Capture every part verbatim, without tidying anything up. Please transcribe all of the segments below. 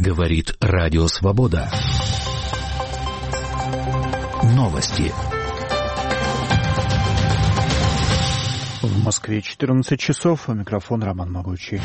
Говорит Радио Свобода. Новости. В Москве четырнадцать часов, а микрофон Роман Могучий.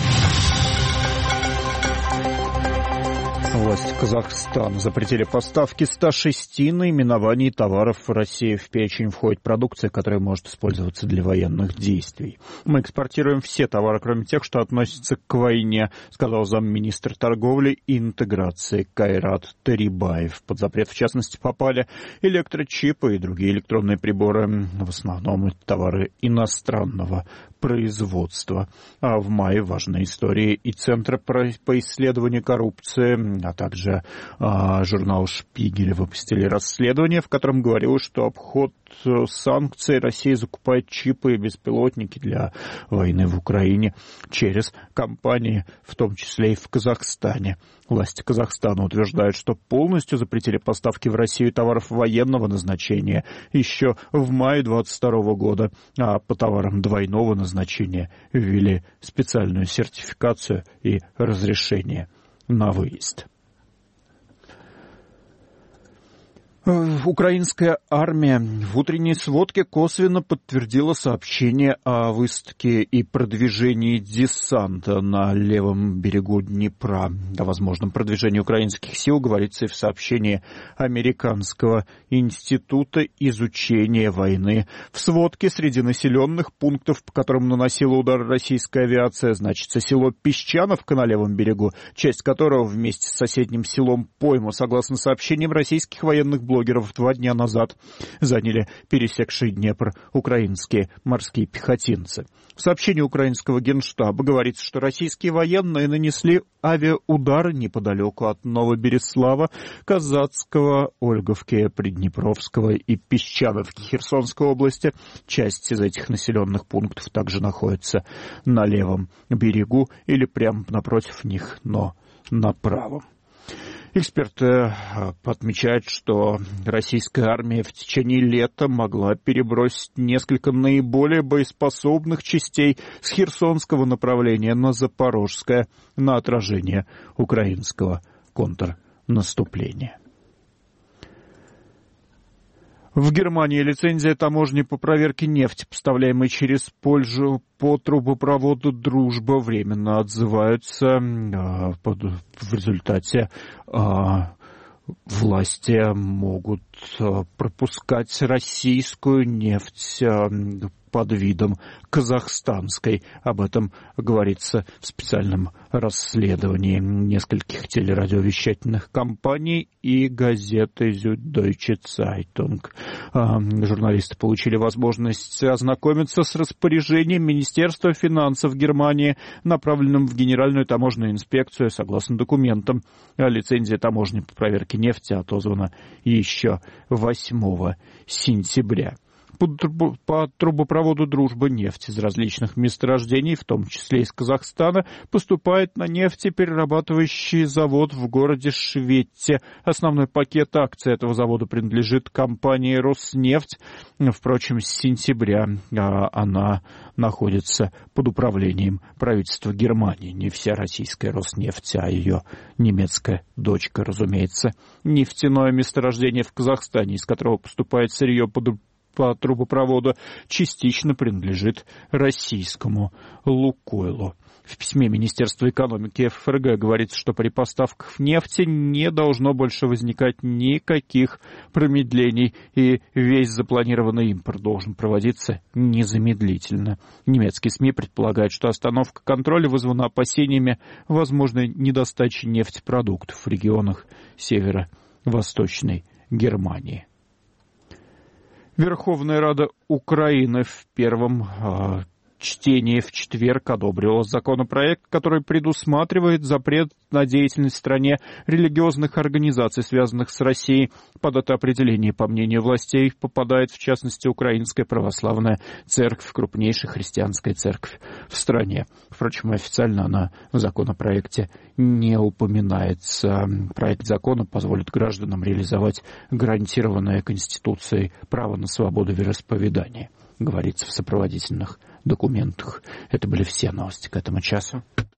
Власти Казахстана запретили поставки ста шести наименований товаров в России. В перечень входит продукция, которая может использоваться для военных действий. Мы экспортируем все товары, кроме тех, что относятся к войне, сказал замминистра торговли и интеграции Кайрат Тарибаев. Под запрет, в частности, попали электрочипы и другие электронные приборы. В основном это товары иностранного производства. А в мае важные истории и Центра по исследованию коррупции, а также а, журнал «Шпигель» выпустили расследование, в котором говорилось, что обход санкций Россия закупает чипы и беспилотники для войны в Украине через компании, в том числе и в Казахстане. Власти Казахстана утверждают, что полностью запретили поставки в Россию товаров военного назначения еще в мае двадцать второго года, а по товарам двойного назначения ввели специальную сертификацию и разрешение на выезд. Украинская армия в утренней сводке косвенно подтвердила сообщение о высадке и продвижении десанта на левом берегу Днепра. О возможном продвижении украинских сил говорится и в сообщении Американского института изучения войны. В сводке среди населенных пунктов, по которым наносила удар российская авиация, значится село Песчановка на левом берегу, часть которого вместе с соседним селом Пойма, согласно сообщениям российских военных блогеров, блогеров два дня назад заняли пересекший Днепр украинские морские пехотинцы. В сообщении украинского генштаба говорится, что российские военные нанесли авиаудары неподалеку от Новобереслава, Казацкого, Ольговки, Приднепровского и Песчановки Херсонской области. Часть из этих населенных пунктов также находится на левом берегу или прямо напротив них, но на правом. Эксперты отмечают, что российская армия в течение лета могла перебросить несколько наиболее боеспособных частей с Херсонского направления на Запорожское на отражение украинского контрнаступления. В Германии лицензия таможни по проверке нефти, поставляемой через Польшу по трубопроводу «Дружба», временно отзываются. В результате власти могут пропускать российскую нефть под видом казахстанской. Об этом говорится в специальном расследовании нескольких телерадиовещательных компаний и газеты «Süddeutsche Zeitung». Журналисты получили возможность ознакомиться с распоряжением Министерства финансов Германии, направленным в Генеральную таможенную инспекцию. Согласно документам, лицензия таможни по проверке нефти отозвана еще восьмого сентября. По трубопроводу «Дружба» нефть из различных месторождений, в том числе из Казахстана, поступает на нефтеперерабатывающий завод в городе Шветте. Основной пакет акций этого завода принадлежит компании «Роснефть». Впрочем, с сентября она находится под управлением правительства Германии. Не вся российская «Роснефть», а ее немецкая дочка, разумеется. Нефтяное месторождение в Казахстане, из которого поступает сырье под по трубопроводу, частично принадлежит российскому «Лукойлу». В письме Министерства экономики ФРГ говорится, что при поставках нефти не должно больше возникать никаких промедлений, и весь запланированный импорт должен проводиться незамедлительно. Немецкие СМИ предполагают, что остановка контроля вызвана опасениями возможной недостачи нефтепродуктов в регионах северо-восточной Германии. Верховная Рада Украины в первом э, чтении в четверг одобрила законопроект, который предусматривает запрет на деятельность в стране религиозных организаций, связанных с Россией. Под это определение, по мнению властей, попадает в частности Украинская православная церковь, крупнейшая христианская церковь в стране. Впрочем, официально она в законопроекте не упоминается. Проект закона позволит гражданам реализовать гарантированное Конституцией право на свободу вероисповедания, говорится в сопроводительных документах. Это были все новости к этому часу.